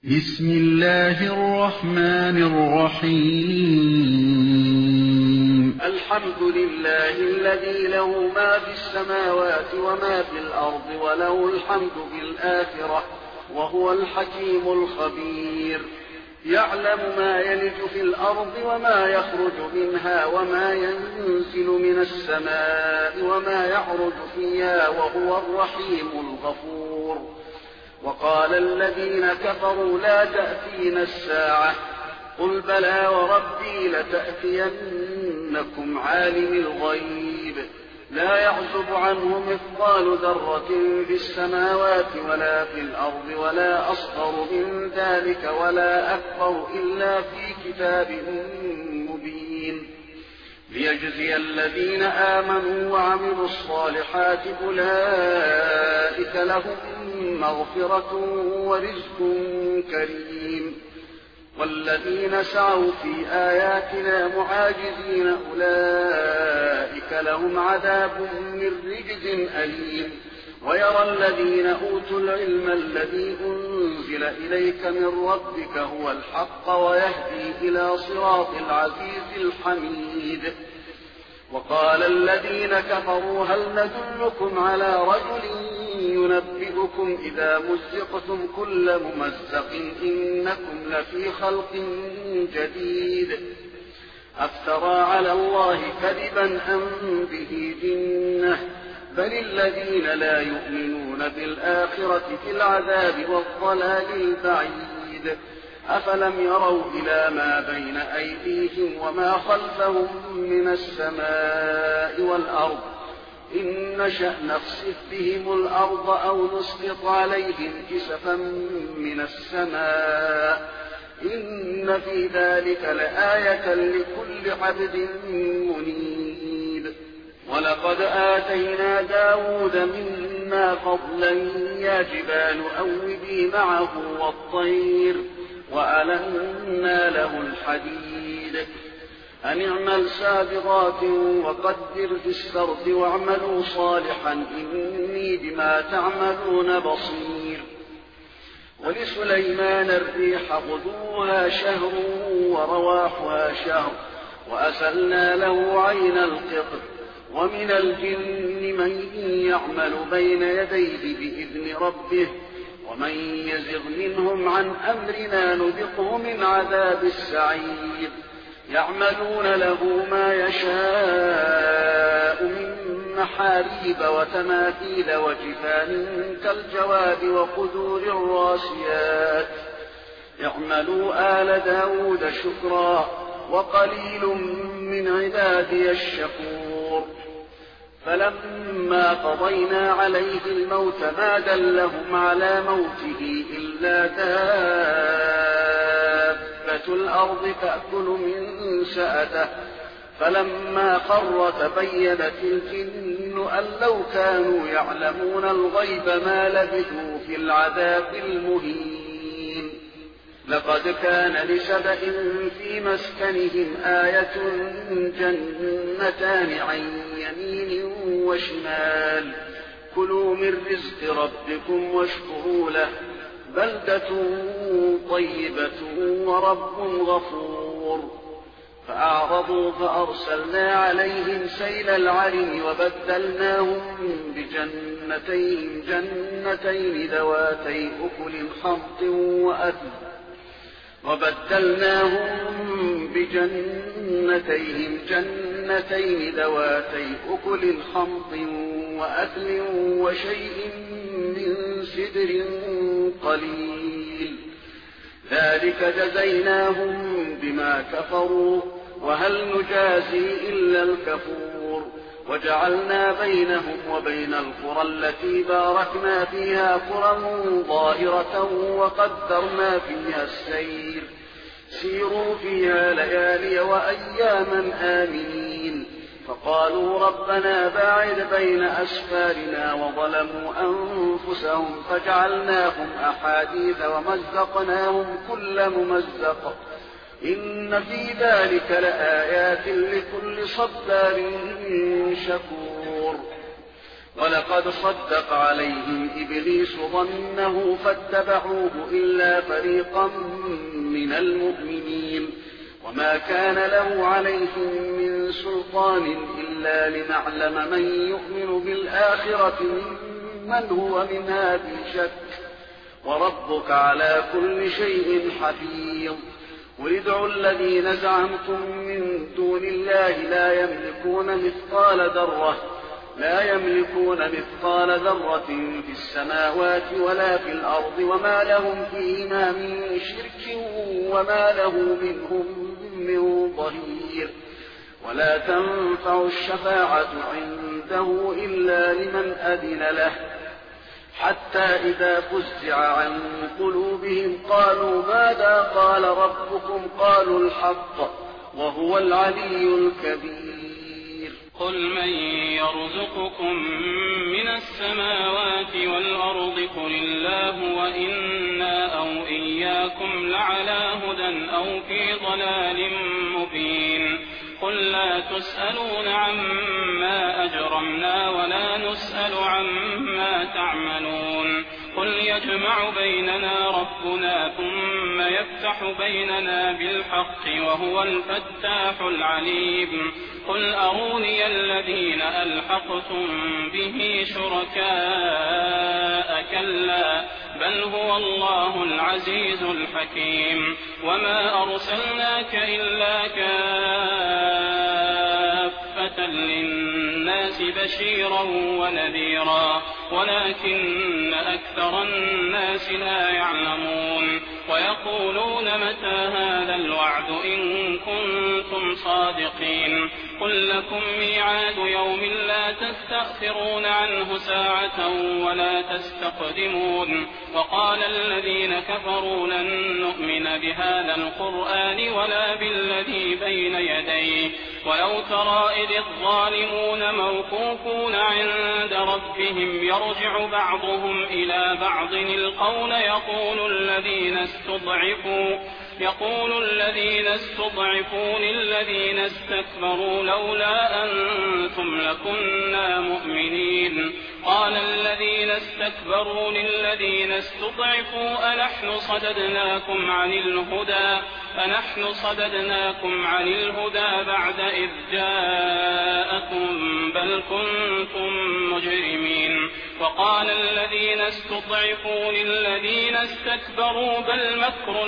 بسم الله الرحمن الرحيم. الحمد لله الذي له ما في السماوات وما في الأرض وله الحمد في الآخرة وهو الحكيم الخبير. يعلم ما يلج في الأرض وما يخرج منها وما ينزل من السماء وما يعرج فيها وهو الرحيم الغفور. وقال الذين كفروا لا تأتينا الساعة قل بلى وربي لتأتينكم عالم الغيب لا يعزب عنه مثقال ذرة في السماوات ولا في الأرض ولا أصغر من ذلك ولا أكبر إلا في كتاب مبين ليجزي الذين آمنوا وعملوا الصالحات أولئك لهم مغفرة ورزق كريم. والذين سعوا في آياتنا معاجزين أولئك لهم عذاب من رجز أليم. ويرى الذين أوتوا العلم الذي أنزل إليك من ربك هو الحق ويهدي إلى صراط العزيز الحميد. وقال الذين كفروا هل ندلكم على رجل ينبئكم إذا مزقتم كل ممزق إنكم لفي خلق جديد أفترى على الله كذبا أم به جنة بل الذين لا يؤمنون بالآخرة في العذاب والضلال البعيد. أفلم يروا إلى ما بين أيديهم وما خلفهم من السماء والأرض إن نشأ نخسف بهم الأرض أو نسقط عليهم كسفا من السماء إن في ذلك لآية لكل عبد منيب. ولقد آتينا داود منا فضلا يا جبال أوبي معه والطير وألنا له الحديد أن اعمل سابغات وقدر في السرد واعملوا صالحا إني بما تعملون بصير. ولسليمان الريح غدوها شهر ورواحها شهر وأسلنا له عين القطر. ومن الجن من يعمل بين يديه بإذن ربه ومن يزغ منهم عن أمرنا نذقه من عذاب السعير. يعملون له ما يشاء من محاريب وتماثيل وجفان كالجواب وقدور الراسيات. اعملوا آل داود شكرا وقليل من عبادي الشكور. فلما قضينا عليه الموت ما دلهم على موته إلا دابة الأرض تأكل من سأته فلما خر تبينت الجن أن لو كانوا يعلمون الغيب ما لبثوا في العذاب المهين. لقد كان لسبإ في مسكنهم آية جنتان عن يمين وشمال كلوا من رزق ربكم واشكروا له بلدة طيبة ورب غفور. فأعرضوا فأرسلنا عليهم سيل العرم وبدلناهم جنتين ذواتي أكل خمط وأثل وشيء من سدر قليل ذلك جزيناهم بما كفروا وهل نجازي إلا الكفور. وجعلنا بينهم وبين القرى التي باركنا فيها قرى ظاهرة وقدرنا فيها السير سيروا فيها ليالي وأياما آمنين. فقالوا ربنا باعد بين أسفارنا وظلموا أنفسهم فجعلناهم أحاديث ومزقناهم كل ممزق إن في ذلك لآيات لكل صبار شكور. ولقد صدق عليهم إبليس ظنه فاتبعوه إلا فريقا من المؤمنين وما كان له عليهم من سلطان إلا لنعلم من يؤمن بالآخرة ممن هو منها في شك وربك على كل شيء حفيظ قل ادعوا الذين زعمتم من دون الله لا يملكون مثقال ذرة في السماوات ولا في الأرض وما لهم فيهما من شرك وما له منهم من ظهير ولا تنفع الشفاعة عنده إلا لمن أذن له حتى إذا فزع عن قلوبهم قالوا ماذا قال ربكم قالوا الحق وهو العلي الكبير قل من يرزقكم من السماوات والأرض قل الله وإنا أو إياكم لعلى هدى أو في ضلال مبين قل لا تسألون عما أجرمنا ولا نسأل عما تعملون قل يجمع بيننا ربنا ثم يفتح بيننا بالحق وهو الفتاح العليم قل أروني الذين ألحقتم به شركاء كلا بل هو الله العزيز الحكيم وما أرسلناك إلا كافة للناس بشيرا ونذيرا ولكن أكثر الناس لا يعلمون ويقولون متى هذا الوعد إن كنتم صادقين قل لكم ميعاد يوم لا تستأخرون عنه ساعة ولا تستقدمون وقال الذين كفروا لن نؤمن بهذا القرآن ولا بالذي بين يديه ولو ترى إذ الظالمون موقوفون عند ربهم يرجع بعضهم إلى بعض القول يقول الذين استضعفوا للذين استكبروا لولا أنتم لكنا مؤمنين قال الذين استكبروا للذين استضعفوا أنحن صددناكم عن الهدى بعد إذ جاءكم بل كنتم مجرمين وقال الذين استضعفوا للذين استكبروا بل مكر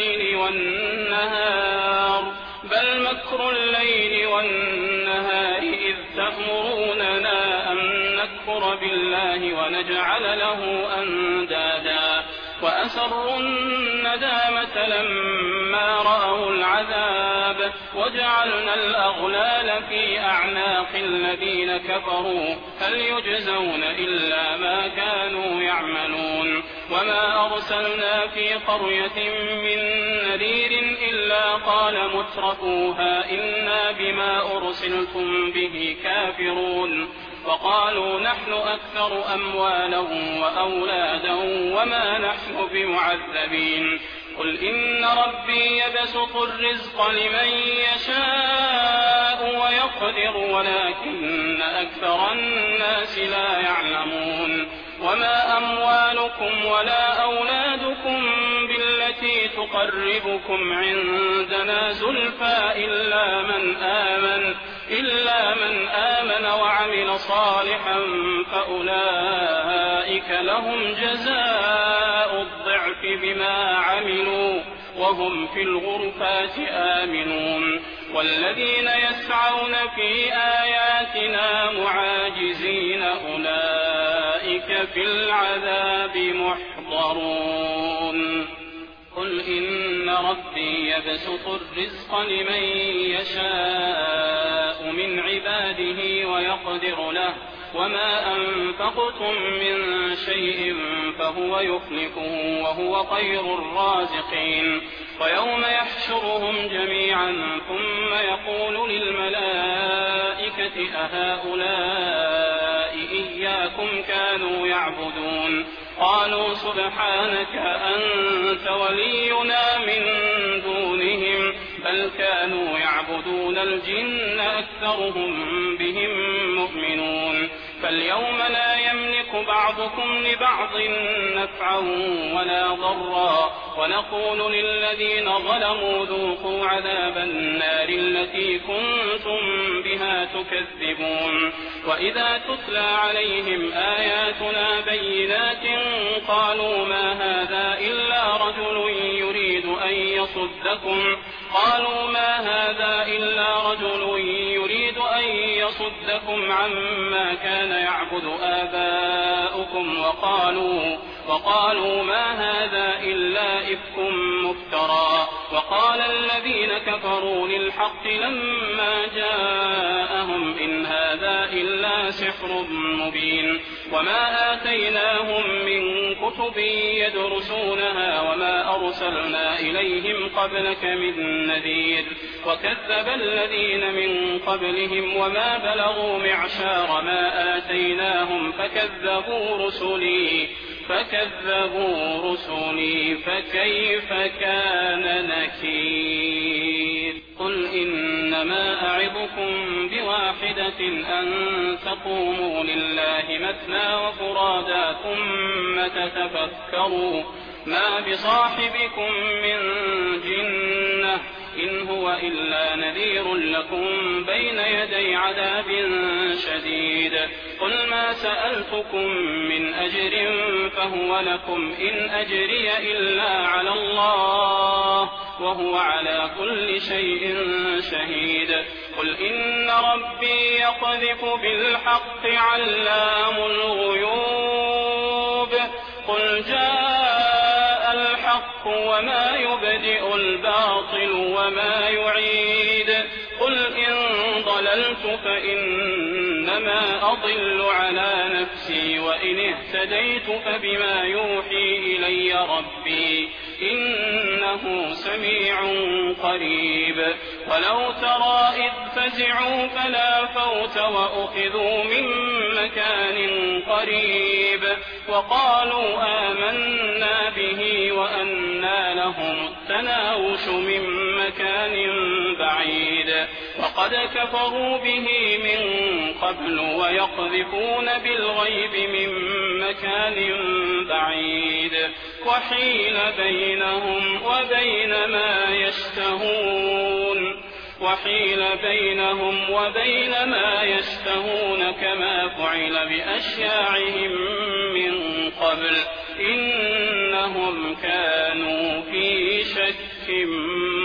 الليل والنهار إذ تأمروننا أن نكفر بالله ونجعل له أندادا وأسروا الندامة لما رأوا العذاب وجعلنا الأغلال في أعناق الذين كفروا هل يجزون إلا ما كانوا يعملون وما أرسلنا في قرية من نذير إلا قال مترفوها إنا بما أرسلتم به كافرون وقالوا نحن أكثر أموالا وأولادا وما نحن بمعذبين قل إن ربي يبسط الرزق لمن يشاء ويقدر ولكن أكثر الناس لا يعلمون وما أموالكم ولا أولادكم بالتي تقربكم عندنا زلفى إلا من آمن وعمل صالحا فأولئك لهم جزاء الضعف بما عملوا وهم في الغرفات آمنون والذين يسعون في آياتنا معاجزين أولئك في العذاب محضرون قل إن ربي يبسط الرزق لمن يشاء من عباده ويقدر له وما أنفقتم من شيء فهو يخلفه وهو خير الرازقين ويوم يحشرهم جميعا ثم يقول للملائكة أهؤلاء إياكم كانوا يعبدون قالوا سبحانك أنت ولينا من دونهم بل كانوا يعبدون الجن أكثرهم بهم مؤمنون فاليوم لا يملك بعضكم لبعض نفعا ولا ضرا ونقول للذين ظلموا ذوقوا عذاب النار التي كنتم بها تكذبون وإذا تتلى عليهم آياتنا بينات قالوا ما هذا إلا رجل يريد أن يصدكم عما كان يعبد آباؤكم وقالوا ما هذا إلا إفك مفترى وقال الذين كفروا للحق لما جاءهم إن هذا إلا سحر مبين وما آتيناهم من كتب يدرسونها وما أرسلنا إليهم قبلك من نذير وكذب الذين من قبلهم وما بلغوا معشار ما آتيناهم فكذبوا رسلي فكيف كان نكير قل إنما أعظكم بواحدة أن تقوموا لله مثنى وفرادا ثم تتفكروا ما بصاحبكم من جنة إن هو إلا نذير لكم بين يدي عذاب شديد قل ما سألتكم من أجر فهو لكم إن أجري إلا على الله وهو على كل شيء شهيد قل إن ربي يقذف بالحق علام الغيوب قل جاء الحق وما يبدئ الباطل وما يعيد قل إن ضللت فإنما أضل على نفسي وإن اهتديت فبما يوحي إلي ربي إنه سميع قريب ولو ترى إذ فزعوا فلا فوت وأخذوا من مكان قريب وقالوا آمنا به وأنى لهم التناوش من مكان بعيد وقد كفروا به من قبل ويقذفون بالغيب من مكان بعيد وحيل بينهم وبين ما يشتهون كما فعل بأشياعهم من قبل إنهم كانوا في شك